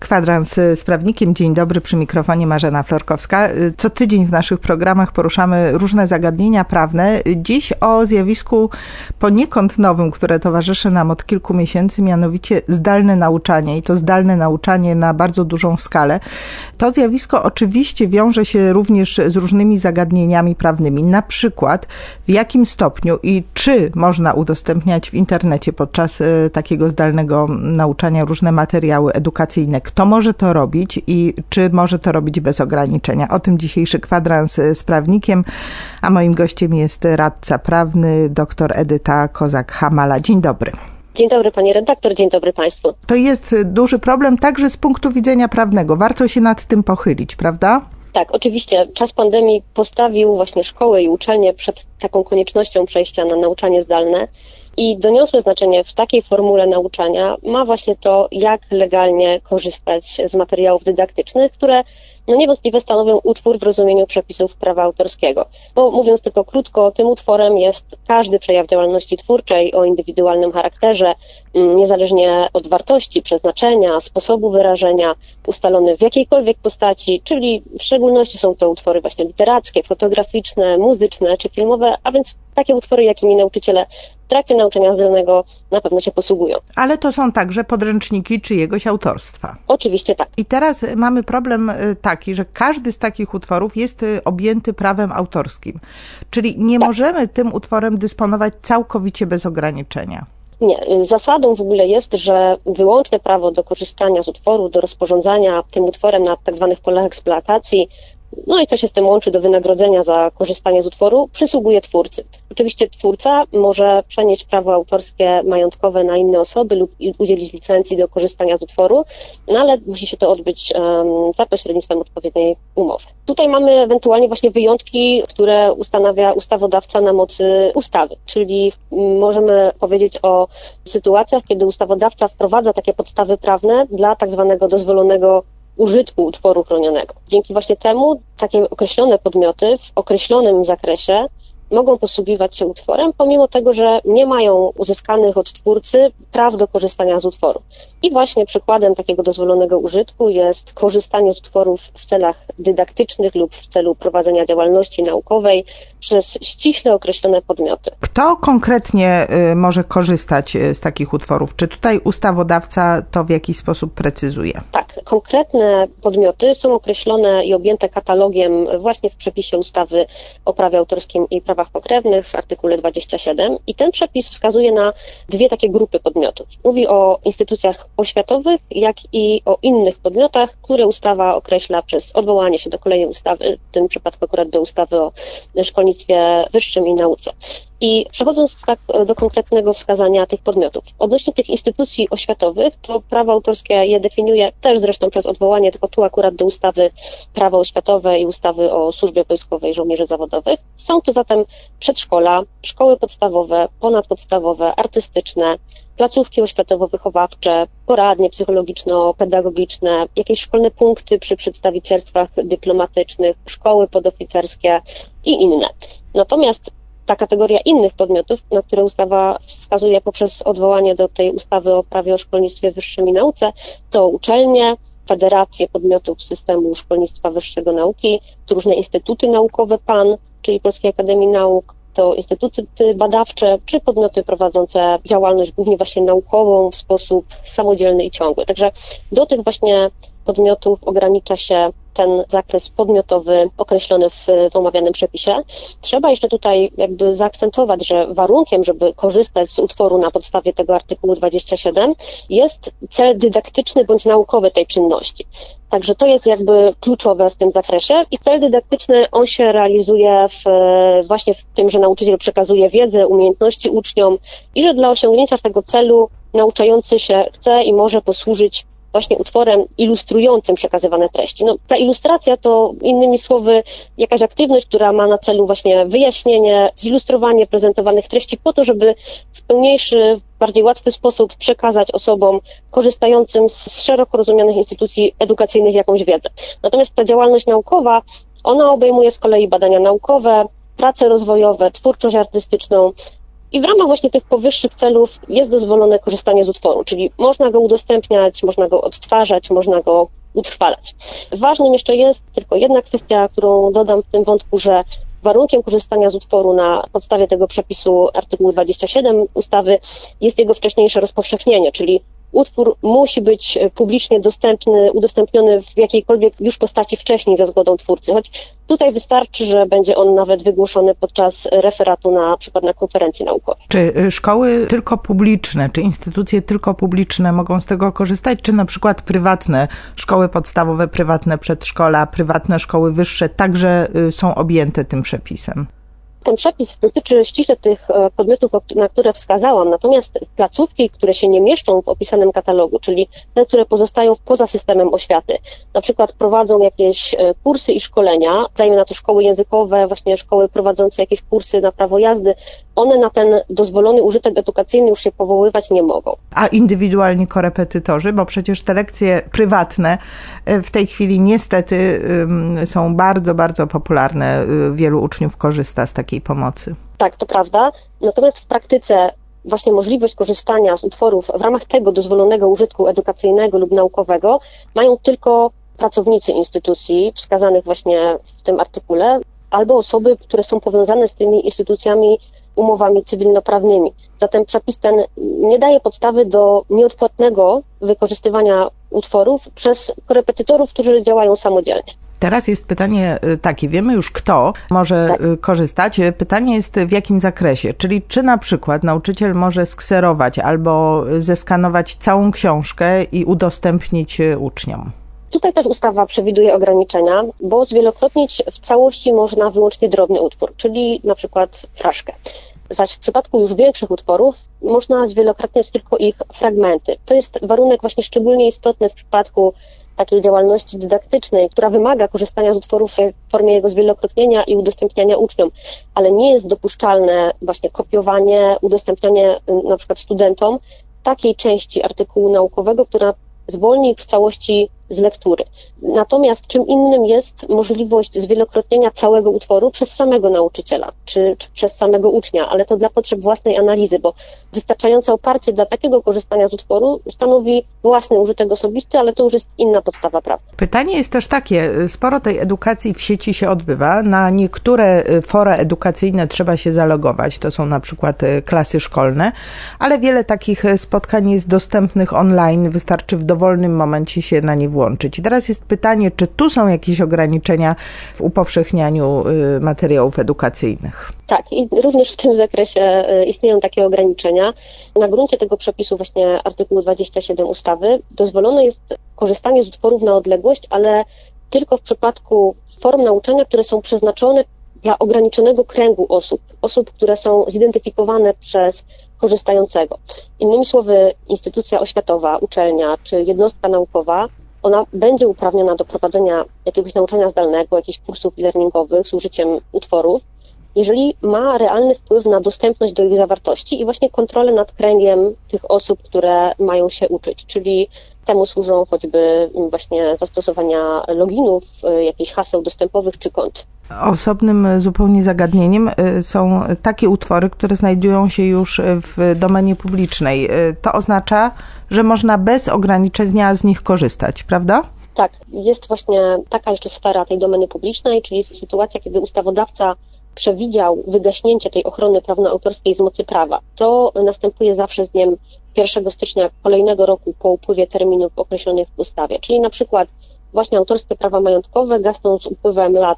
Kwadrans z prawnikiem. Dzień dobry, przy mikrofonie Marzena Florkowska. Co tydzień w naszych programach poruszamy różne zagadnienia prawne. Dziś o zjawisku poniekąd nowym, które towarzyszy nam od kilku miesięcy, mianowicie zdalne nauczanie i to zdalne nauczanie na bardzo dużą skalę. To zjawisko oczywiście wiąże się również z różnymi zagadnieniami prawnymi. Na przykład w jakim stopniu i czy można udostępniać w internecie podczas takiego zdalnego nauczania różne materiały edukacyjne. Kto może to robić i czy może to robić bez ograniczenia? O tym dzisiejszy kwadrans z prawnikiem, a moim gościem jest radca prawny dr Edyta Kozak-Hamala. Dzień dobry. Dzień dobry pani redaktor, dzień dobry państwu. To jest duży problem także z punktu widzenia prawnego. Warto się nad tym pochylić, prawda? Tak, oczywiście czas pandemii postawił właśnie szkoły i uczelnie przed taką koniecznością przejścia na nauczanie zdalne i doniosłe znaczenie w takiej formule nauczania ma właśnie to, jak legalnie korzystać z materiałów dydaktycznych, które niewątpliwie stanowią utwór w rozumieniu przepisów prawa autorskiego. Bo mówiąc tylko krótko, tym utworem jest każdy przejaw działalności twórczej o indywidualnym charakterze, niezależnie od wartości, przeznaczenia, sposobu wyrażenia, ustalony w jakiejkolwiek postaci, czyli w szczególności są to utwory właśnie literackie, fotograficzne, muzyczne czy filmowe, a więc takie utwory, jakimi nauczyciele w trakcie nauczania zdalnego na pewno się posługują. Ale to są także podręczniki czyjegoś autorstwa. Oczywiście tak. I teraz mamy problem taki, że każdy z takich utworów jest objęty prawem autorskim. Czyli nie możemy tym utworem dysponować całkowicie bez ograniczenia. Nie. Zasadą w ogóle jest, że wyłączne prawo do korzystania z utworu, do rozporządzania tym utworem na tak zwanych polach eksploatacji, no i co się z tym łączy, do wynagrodzenia za korzystanie z utworu, przysługuje twórcy. Oczywiście twórca może przenieść prawo autorskie majątkowe na inne osoby lub udzielić licencji do korzystania z utworu, ale musi się to odbyć za pośrednictwem odpowiedniej umowy. Tutaj mamy ewentualnie właśnie wyjątki, które ustanawia ustawodawca na mocy ustawy, czyli możemy powiedzieć o sytuacjach, kiedy ustawodawca wprowadza takie podstawy prawne dla tak zwanego dozwolonego użytku utworu chronionego. Dzięki właśnie temu takie określone podmioty w określonym zakresie mogą posługiwać się utworem, pomimo tego, że nie mają uzyskanych od twórcy praw do korzystania z utworu. I właśnie przykładem takiego dozwolonego użytku jest korzystanie z utworów w celach dydaktycznych lub w celu prowadzenia działalności naukowej przez ściśle określone podmioty. Kto konkretnie może korzystać z takich utworów? Czy tutaj ustawodawca to w jakiś sposób precyzuje? Tak, konkretne podmioty są określone i objęte katalogiem właśnie w przepisie ustawy o prawie autorskim i prawach pokrewnych w artykule 27 i ten przepis wskazuje na dwie takie grupy podmiotów. Mówi o instytucjach oświatowych, jak i o innych podmiotach, które ustawa określa przez odwołanie się do kolei ustawy, w tym przypadku akurat do ustawy o szkolnictwie wyższym i nauce. I przechodząc tak do konkretnego wskazania tych podmiotów. Odnośnie tych instytucji oświatowych, to prawo autorskie je definiuje też zresztą przez odwołanie, tylko tu akurat do ustawy prawo oświatowe i ustawy o służbie wojskowej żołnierzy zawodowych. Są to zatem przedszkola, szkoły podstawowe, ponadpodstawowe, artystyczne, placówki oświatowo-wychowawcze, poradnie psychologiczno-pedagogiczne, jakieś szkolne punkty przy przedstawicielstwach dyplomatycznych, szkoły podoficerskie i inne. Natomiast ta kategoria innych podmiotów, na które ustawa wskazuje poprzez odwołanie do tej ustawy o prawie o szkolnictwie wyższym i nauce, to uczelnie, federacje podmiotów systemu szkolnictwa wyższego nauki, to różne instytuty naukowe PAN, czyli Polskiej Akademii Nauk, to instytuty badawcze, czy podmioty prowadzące działalność głównie właśnie naukową w sposób samodzielny i ciągły. Także do tych właśnie podmiotów ogranicza się ten zakres podmiotowy określony w omawianym przepisie. Trzeba jeszcze tutaj jakby zaakcentować, że warunkiem, żeby korzystać z utworu na podstawie tego artykułu 27 jest cel dydaktyczny bądź naukowy tej czynności. Także to jest jakby kluczowe w tym zakresie i cel dydaktyczny on się realizuje właśnie w tym, że nauczyciel przekazuje wiedzę, umiejętności uczniom i że dla osiągnięcia tego celu nauczający się chce i może posłużyć właśnie utworem ilustrującym przekazywane treści. Ta ilustracja to innymi słowy jakaś aktywność, która ma na celu właśnie wyjaśnienie, zilustrowanie prezentowanych treści po to, żeby w pełniejszy, bardziej łatwy sposób przekazać osobom korzystającym z szeroko rozumianych instytucji edukacyjnych jakąś wiedzę. Natomiast ta działalność naukowa, ona obejmuje z kolei badania naukowe, prace rozwojowe, twórczość artystyczną I w ramach właśnie tych powyższych celów jest dozwolone korzystanie z utworu, czyli można go udostępniać, można go odtwarzać, można go utrwalać. Ważnym jeszcze jest tylko jedna kwestia, którą dodam w tym wątku, że warunkiem korzystania z utworu na podstawie tego przepisu artykułu 27 ustawy jest jego wcześniejsze rozpowszechnienie, czyli utwór musi być publicznie dostępny, udostępniony w jakiejkolwiek już postaci wcześniej za zgodą twórcy, choć tutaj wystarczy, że będzie on nawet wygłoszony podczas referatu na przykład na konferencji naukowej. Czy szkoły tylko publiczne, czy instytucje tylko publiczne mogą z tego korzystać, czy na przykład prywatne, szkoły podstawowe, prywatne przedszkola, prywatne szkoły wyższe także są objęte tym przepisem? Ten przepis dotyczy ściśle tych podmiotów, na które wskazałam, natomiast placówki, które się nie mieszczą w opisanym katalogu, czyli te, które pozostają poza systemem oświaty, na przykład prowadzą jakieś kursy i szkolenia, dajmy na to szkoły językowe, właśnie szkoły prowadzące jakieś kursy na prawo jazdy, one na ten dozwolony użytek edukacyjny już się powoływać nie mogą. A indywidualni korepetytorzy, bo przecież te lekcje prywatne w tej chwili niestety są bardzo, bardzo popularne. Wielu uczniów korzysta z takiej pomocy. Tak, to prawda. Natomiast w praktyce właśnie możliwość korzystania z utworów w ramach tego dozwolonego użytku edukacyjnego lub naukowego mają tylko pracownicy instytucji wskazanych właśnie w tym artykule albo osoby, które są powiązane z tymi instytucjami umowami cywilnoprawnymi. Zatem przepis ten nie daje podstawy do nieodpłatnego wykorzystywania utworów przez korepetytorów, którzy działają samodzielnie. Teraz jest pytanie takie, wiemy już kto może korzystać. Pytanie jest w jakim zakresie, czyli czy na przykład nauczyciel może skserować albo zeskanować całą książkę i udostępnić uczniom. Tutaj też ustawa przewiduje ograniczenia, bo zwielokrotnić w całości można wyłącznie drobny utwór, czyli na przykład fraszkę. Zaś w przypadku już większych utworów można zwielokrotniać tylko ich fragmenty. To jest warunek właśnie szczególnie istotny w przypadku takiej działalności dydaktycznej, która wymaga korzystania z utworów w formie jego zwielokrotnienia i udostępniania uczniom, ale nie jest dopuszczalne właśnie kopiowanie, udostępnianie na przykład studentom takiej części artykułu naukowego, która zwolni ich w całości z lektury. Natomiast czym innym jest możliwość zwielokrotnienia całego utworu przez samego nauczyciela, czy przez samego ucznia, ale to dla potrzeb własnej analizy, bo wystarczające oparcie dla takiego korzystania z utworu stanowi własny użytek osobisty, ale to już jest inna podstawa prawna. Pytanie jest też takie, sporo tej edukacji w sieci się odbywa, na niektóre fora edukacyjne trzeba się zalogować, to są na przykład klasy szkolne, ale wiele takich spotkań jest dostępnych online, wystarczy w dowolnym momencie się na nie włączyć. I teraz jest pytanie, czy tu są jakieś ograniczenia w upowszechnianiu materiałów edukacyjnych? Tak, i również w tym zakresie istnieją takie ograniczenia. Na gruncie tego przepisu właśnie artykułu 27 ustawy dozwolone jest korzystanie z utworów na odległość, ale tylko w przypadku form nauczania, które są przeznaczone dla ograniczonego kręgu osób, które są zidentyfikowane przez korzystającego. Innymi słowy, instytucja oświatowa, uczelnia czy jednostka naukowa, ona będzie uprawniona do prowadzenia jakiegoś nauczania zdalnego, jakichś kursów e-learningowych z użyciem utworów, jeżeli ma realny wpływ na dostępność do ich zawartości i właśnie kontrolę nad kręgiem tych osób, które mają się uczyć, czyli temu służą choćby właśnie zastosowania loginów, jakichś haseł dostępowych czy kont. Osobnym zupełnie zagadnieniem są takie utwory, które znajdują się już w domenie publicznej. To oznacza, że można bez ograniczenia z nich korzystać, prawda? Tak, jest właśnie taka jeszcze sfera tej domeny publicznej, czyli sytuacja, kiedy ustawodawca przewidział wygaśnięcie tej ochrony prawno-autorskiej z mocy prawa. To następuje zawsze z dniem 1 stycznia kolejnego roku po upływie terminów określonych w ustawie. Czyli na przykład właśnie autorskie prawa majątkowe gasną z upływem lat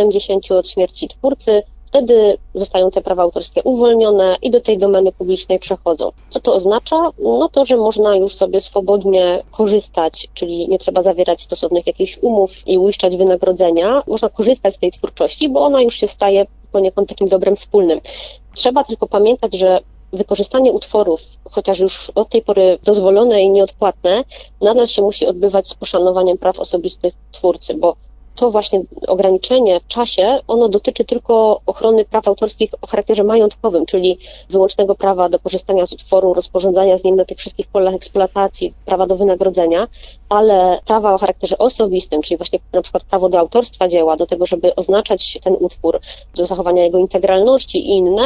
70 od śmierci twórcy, wtedy zostają te prawa autorskie uwolnione i do tej domeny publicznej przechodzą. Co to oznacza? No to, że można już sobie swobodnie korzystać, czyli nie trzeba zawierać stosownych jakichś umów i uiszczać wynagrodzenia. Można korzystać z tej twórczości, bo ona już się staje poniekąd takim dobrem wspólnym. Trzeba tylko pamiętać, że wykorzystanie utworów, chociaż już od tej pory dozwolone i nieodpłatne, nadal się musi odbywać z poszanowaniem praw osobistych twórcy, bo to właśnie ograniczenie w czasie, ono dotyczy tylko ochrony praw autorskich o charakterze majątkowym, czyli wyłącznego prawa do korzystania z utworu, rozporządzania z nim na tych wszystkich polach eksploatacji, prawa do wynagrodzenia, ale prawa o charakterze osobistym, czyli właśnie na przykład prawo do autorstwa dzieła, do tego, żeby oznaczać ten utwór, do zachowania jego integralności i inne,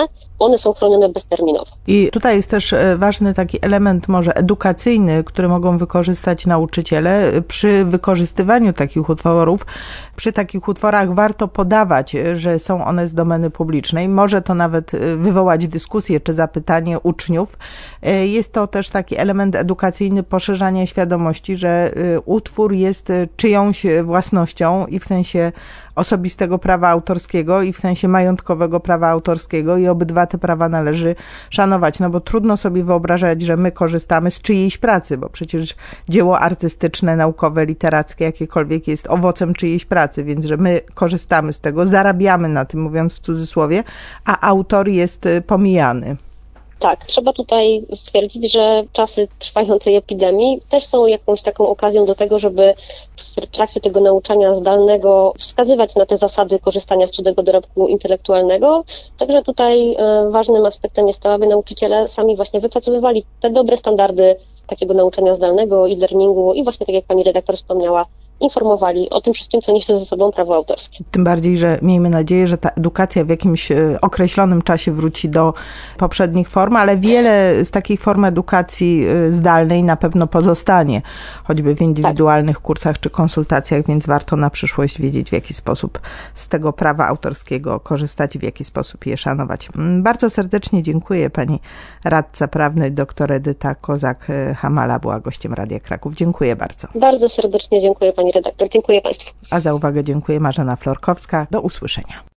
one są chronione bezterminowo. I tutaj jest też ważny taki element może edukacyjny, który mogą wykorzystać nauczyciele przy wykorzystywaniu takich utworów. Przy takich utworach warto podawać, że są one z domeny publicznej. Może to nawet wywołać dyskusję czy zapytanie uczniów. Jest to też taki element edukacyjny poszerzania świadomości, że utwór jest czyjąś własnością i w sensie osobistego prawa autorskiego i w sensie majątkowego prawa autorskiego i obydwa te prawa należy szanować, no bo trudno sobie wyobrażać, że my korzystamy z czyjejś pracy, bo przecież dzieło artystyczne, naukowe, literackie, jakiekolwiek jest owocem czyjejś pracy, więc że my korzystamy z tego, zarabiamy na tym, mówiąc w cudzysłowie, a autor jest pomijany. Tak, trzeba tutaj stwierdzić, że czasy trwającej epidemii też są jakąś taką okazją do tego, żeby w trakcie tego nauczania zdalnego wskazywać na te zasady korzystania z cudzego dorobku intelektualnego. Także tutaj ważnym aspektem jest to, aby nauczyciele sami właśnie wypracowywali te dobre standardy takiego nauczania zdalnego, e-learningu i właśnie tak jak pani redaktor wspomniała, informowali o tym wszystkim, co niesie ze sobą prawo autorskie. Tym bardziej, że miejmy nadzieję, że ta edukacja w jakimś określonym czasie wróci do poprzednich form, ale wiele z takich form edukacji zdalnej na pewno pozostanie, choćby w indywidualnych kursach czy konsultacjach, więc warto na przyszłość wiedzieć, w jaki sposób z tego prawa autorskiego korzystać i w jaki sposób je szanować. Bardzo serdecznie dziękuję. Pani radca prawny dr Edyta Kozak-Hamala była gościem Radia Kraków. Dziękuję bardzo. Bardzo serdecznie dziękuję pani redaktor. Dziękuję państwu. A za uwagę dziękuję Marzena Florkowska. Do usłyszenia.